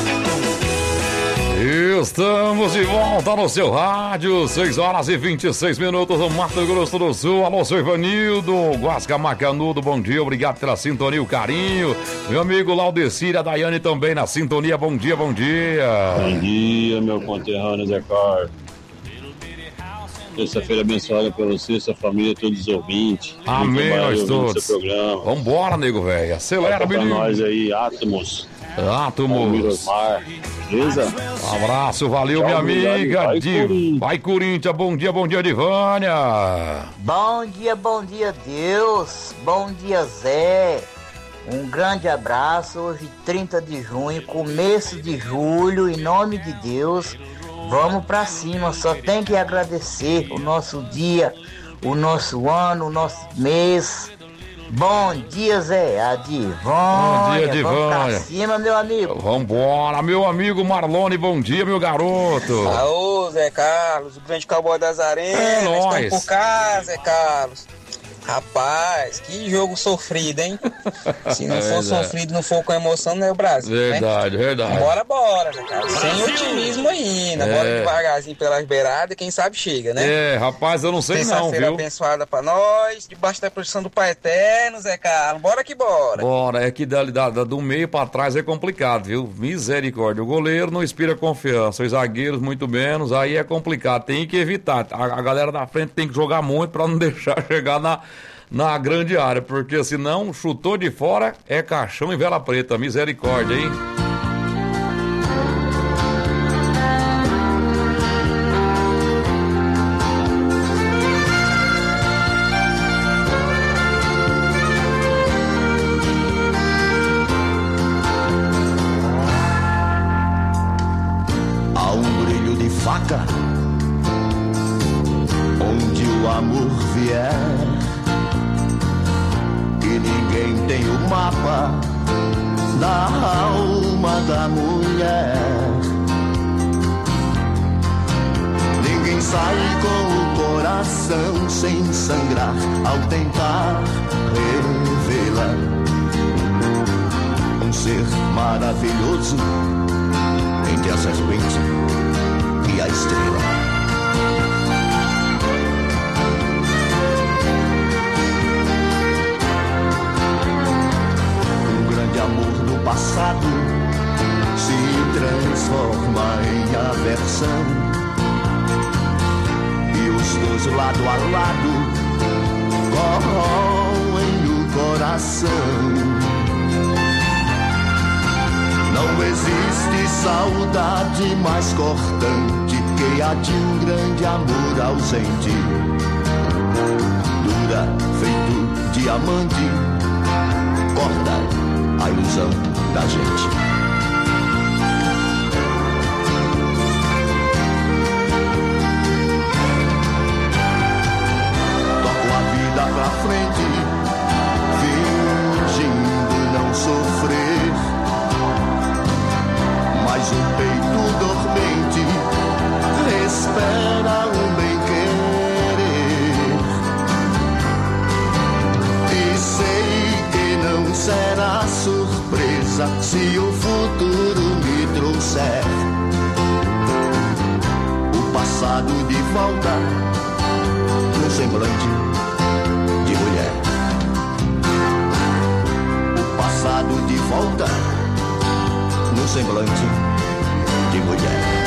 Estamos de volta no seu rádio, seis horas e vinte e seis minutos no Mato Grosso do Sul. Alô, seu Ivanildo, Guasca Macanudo, bom dia, obrigado pela sintonia e o carinho. Meu amigo Laudecir, a Daiane também na sintonia, bom dia, bom dia. Bom dia, meu conterrâneo Zé Carlos. Terça-feira abençoada para você, sua família, todos os ouvintes. Amém, nós todos. Programa. Vambora, nego velho, acelera, menino. Pra nós aí, Átomos. Átomos. Beleza? Um abraço, valeu, Tchau, minha amiga. Vai, Di... Corinthians. Vai, Corinthians, bom dia, bom dia, Divânia. Bom dia, bom dia, Deus. Bom dia, Zé. Um grande abraço. Hoje, trinta de junho, começo de julho, em nome de Deus. Vamos pra cima, só tem que agradecer o nosso dia, o nosso ano, o nosso mês. Bom dia, Zé. A Divânia. Bom dia, Divânia. Vamos pra cima, meu amigo. Vambora, meu amigo Marlone, bom dia, meu garoto. Aô, Zé Carlos, o grande cowboy das arenas. É nóis. Estamos por cá, Zé Carlos. Rapaz, que jogo sofrido, hein? Se não É for verdade. sofrido, não for com emoção, não é o Brasil, Verdade, né? verdade. Bora, bora, Zé Carlos. Sem Brasil. otimismo ainda. É. Bora devagarzinho pelas beiradas, quem sabe chega, né? É, rapaz, eu não sei não, Terça-feira viu? abençoada pra nós, debaixo da proteção do Pai Eterno, Zé Carlos. Bora que bora. Bora, é que da, da- da- do meio pra trás é complicado, viu? Misericórdia. O goleiro não inspira confiança, os zagueiros muito menos, aí é complicado, tem que evitar. A, a galera da frente tem que jogar muito pra não deixar chegar na, na grande área, porque senão chutou de fora é caixão e vela preta. Misericórdia, hein? Há um brilho de faca onde o amor vier, e ninguém tem o mapa da alma da mulher. Ninguém sai com o coração sem sangrar ao tentar revelar um ser maravilhoso entre a serpente e a estrela. Um grande amor do passado se transforma em aversão. E os dois lado a lado corroem no coração. Não existe saudade mais cortante que a de um grande amor ausente. Dura feito diamante, corta a ilusão da gente. Pra frente, fingindo não sofrer, mas o peito dormente espera um bem-querer. E sei que não será surpresa se o futuro me trouxer o passado de volta no semblante. Passado de volta no semblante de mulher.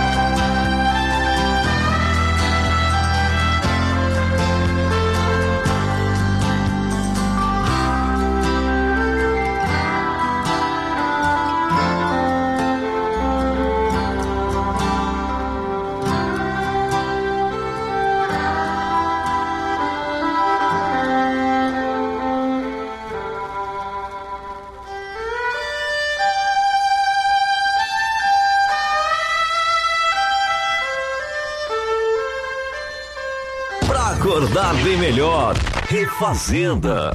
Acordar bem melhor. Refazenda.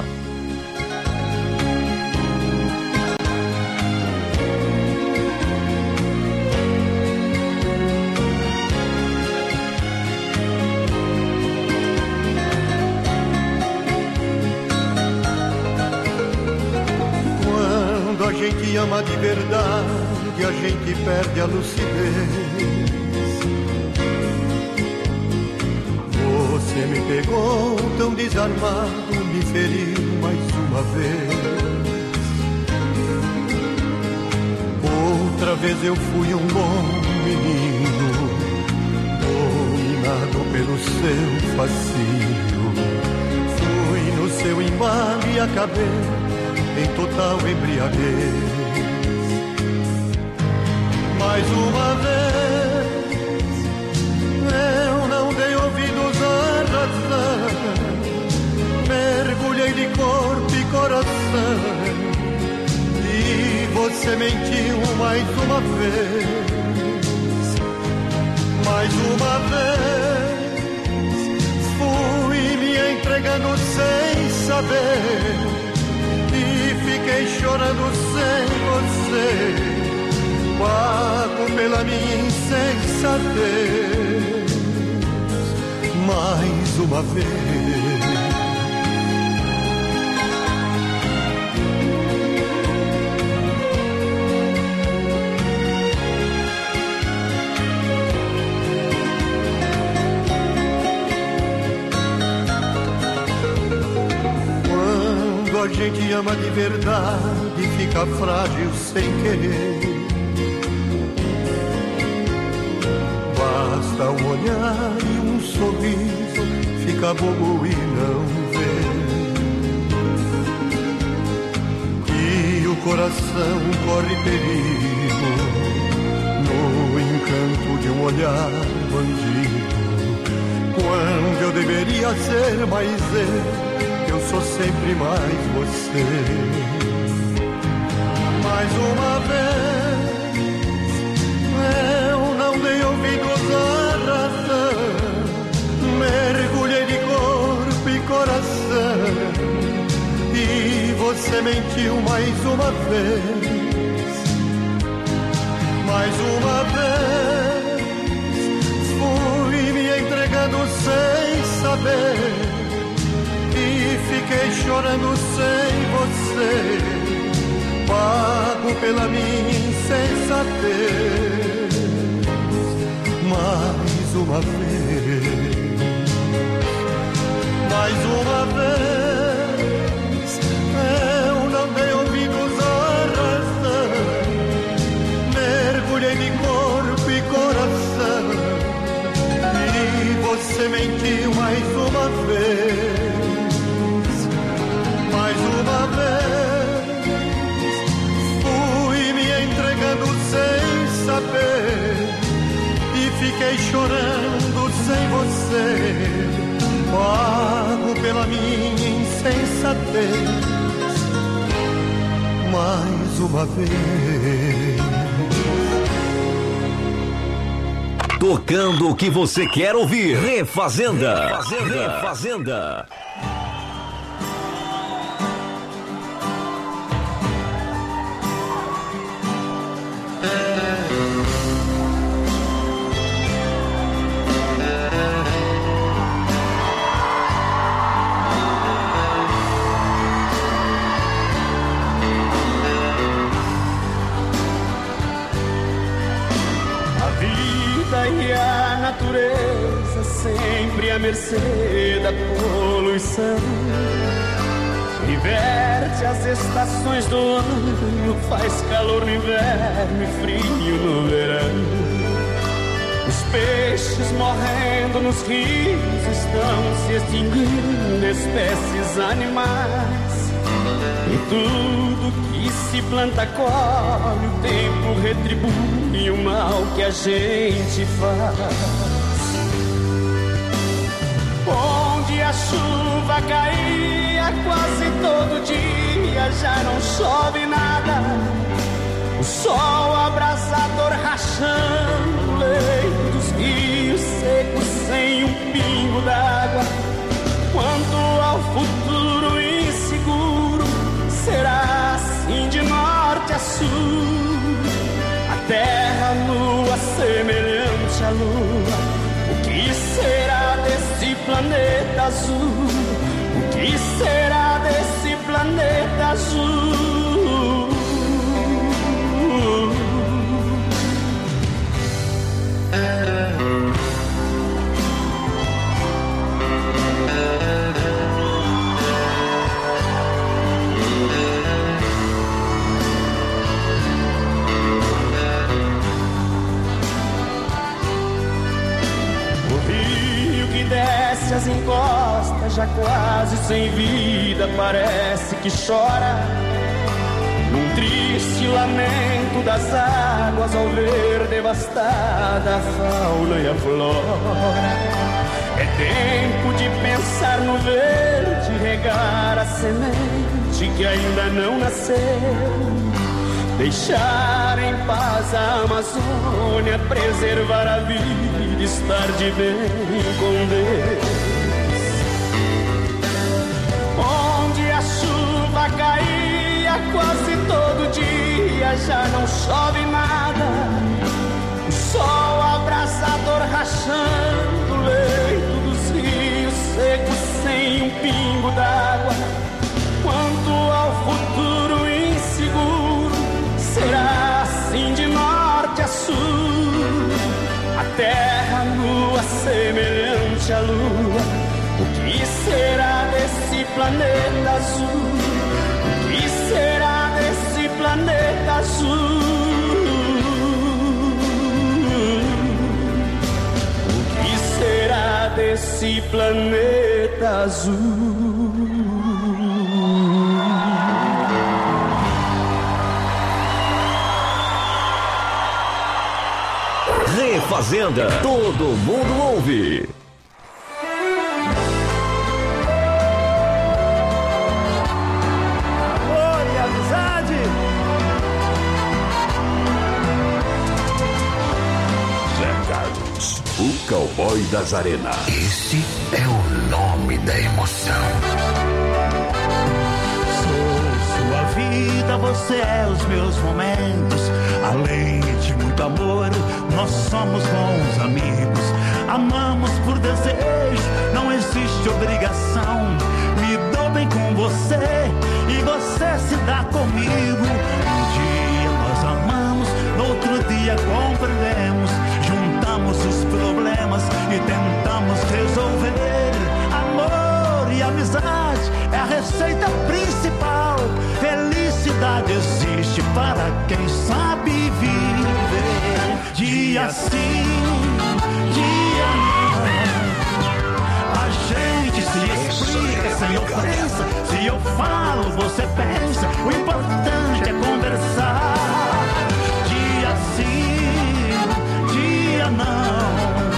Quando a gente ama de verdade, a gente perde a lucidez. Você me pegou tão desarmado, me feriu mais uma vez. Outra vez eu fui um bom menino, dominado pelo seu fascínio. Fui no seu embalo e acabei em total embriaguez. Mais uma vez eu não dei ouvidos à razão, mergulhei de corpo e coração e você mentiu mais uma vez. Mais uma vez fui me entregando sem saber e fiquei chorando sem você. Pago pela minha insensatez mais uma vez. Quando a gente ama de verdade, fica frágil sem querer. Basta um olhar e um sorriso, fica bobo e não vê. E o coração corre perigo no encanto de um olhar bandido. Quando eu deveria ser mais eu, eu sou sempre mais você. Mais uma vez eu não dei ouvidos à razão, mergulhei de corpo e coração e você mentiu mais uma vez. Mais uma vez fui me entregando sem saber e fiquei chorando sem você. Pago pela minha insensatez mais uma vez. Mais uma vez eu não dei ouvidos à razão, mergulhei Fiquei chorando sem você, pago pela minha insensatez, mais uma vez. Tocando o que você quer ouvir. Refazenda. Refazenda. Refazenda. E a natureza sempre à mercê da poluição. Inverte as estações do ano, faz calor no inverno e frio no verão. Os peixes morrendo nos rios estão se extinguindo, espécies animais. E tudo que se planta colhe, o tempo retribui o mal que a gente faz. Onde a chuva caía quase todo dia, já não chove nada. O sol abrasador rachando o leito dos rios secos sem um pingo d'água. Quanto ao futuro inseguro, será assim de norte a sul. A terra nua semelhante à lua. O que será desse planeta azul? O que será desse planeta azul? Desce as encostas, já quase sem vida, parece que chora num triste lamento das águas ao ver devastada a fauna e a flora. É tempo de pensar no verde, regar a semente que ainda não nasceu, deixar em paz a Amazônia, preservar a vida, estar de bem com Deus. Onde a chuva caía quase todo dia, já não chove nada. O sol abrasador rachando o leito dos rios secos sem um pingo d'água. Quanto ao futuro inseguro, será assim de norte a sul. A terra nua semelhante à lua. O que será desse planeta azul? O que será desse planeta azul? O que será desse planeta azul? Refazenda, todo mundo ouve. Amor e amizade. Zé Carlos, o cowboy das arenas. Esse é o nome da emoção. Sou sua vida, você é os meus momentos. Além de muito amor, nós somos bons amigos. Amamos por desejo, não existe obrigação. Me dou bem com você e você se dá comigo. Um dia nós amamos, no outro dia compreendemos. Juntamos os problemas e tentamos resolver. Amor e amizade é a receita principal. Felicidade existe para quem sabe viver. Dia sim, dia não. A gente se explica sem ofensa. Se eu falo, você pensa. O importante é conversar. Dia sim, dia não.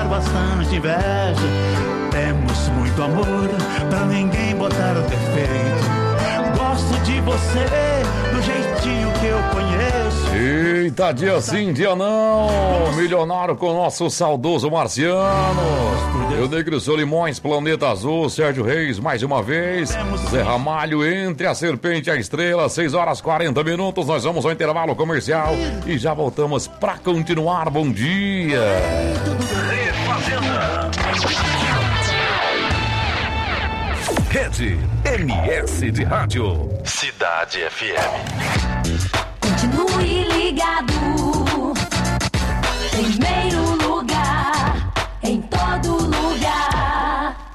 dar bastante inveja. Temos muito amor pra ninguém botar defeito. Gosto de você do jeitinho que eu conheço. Eita, dia sim, dia não. Milionário com o nosso saudoso Marciano. Eu Negro Solimões, Planeta Azul, Sérgio Reis, mais uma vez. Zé Ramalho, entre a serpente e a estrela, seis horas e quarenta minutos. Nós vamos ao intervalo comercial e já voltamos pra continuar. Bom dia. Rede M S de Rádio. Cidade F M. Continue ligado. Primeiro lugar, em todo lugar.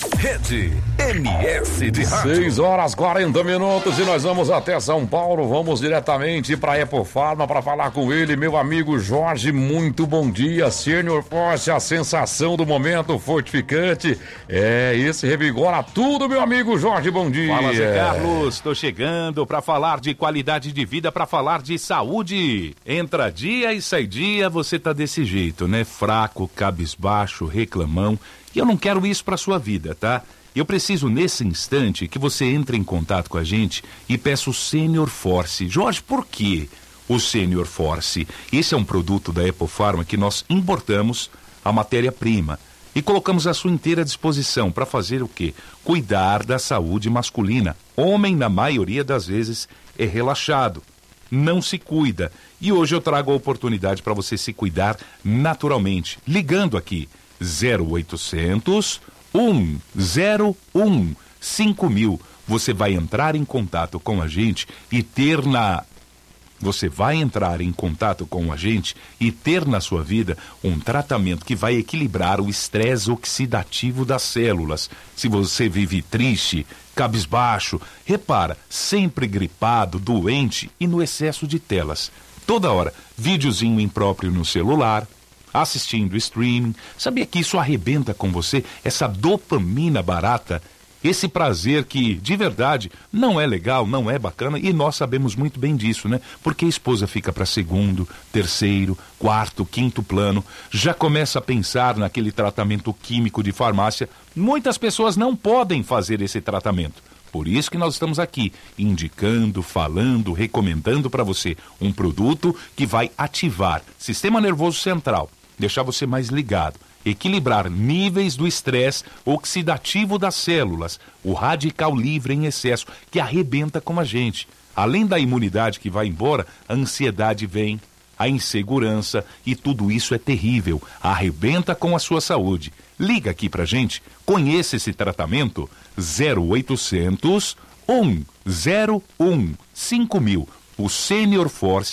Rede M S de Rádio. seis horas e quarenta minutos e nós vamos até São Paulo. Vamos diretamente para a Epofarma para falar com ele, meu amigo Jorge. Muito bom dia, Senior Force, a sensação do momento fortificante. É, esse revigora tudo, meu amigo Jorge. Bom dia. Fala, Zé Carlos. Estou chegando para falar de qualidade de vida, para falar de saúde. Entra dia e sai dia, você tá desse jeito, né? Fraco, cabisbaixo, reclamão. E eu não quero isso para sua vida, tá? Eu preciso, nesse instante, que você entre em contato com a gente e peça o Senior Force. Jorge, por quê o Senior Force? Esse é um produto da Epofarma que nós importamos a matéria-prima e colocamos à sua inteira disposição para fazer o quê? Cuidar da saúde masculina. Homem, na maioria das vezes, é relaxado, não se cuida. E hoje eu trago a oportunidade para você se cuidar naturalmente, ligando aqui zero oitocentos, um zero um, cinco mil. Você vai entrar em contato com a gente e ter na... Você vai entrar em contato com a gente e ter na sua vida um tratamento que vai equilibrar o estresse oxidativo das células. Se você vive triste, cabisbaixo, repara, sempre gripado, doente e no excesso de telas. Toda hora, videozinho impróprio no celular, assistindo streaming. Sabia que isso arrebenta com você? Essa dopamina barata, esse prazer que, de verdade, não é legal, não é bacana, e nós sabemos muito bem disso, né? Porque a esposa fica para segundo, terceiro, quarto, quinto plano, já começa a pensar naquele tratamento químico de farmácia. Muitas pessoas não podem fazer esse tratamento. Por isso que nós estamos aqui, indicando, falando, recomendando para você um produto que vai ativar sistema nervoso central, deixar você mais ligado, equilibrar níveis do estresse oxidativo das células, o radical livre em excesso, que arrebenta com a gente. Além da imunidade que vai embora, a ansiedade vem, a insegurança, e tudo isso é terrível, arrebenta com a sua saúde. Liga aqui pra gente, conheça esse tratamento, zero oitocentos, um zero um, cinco mil. O Senior Force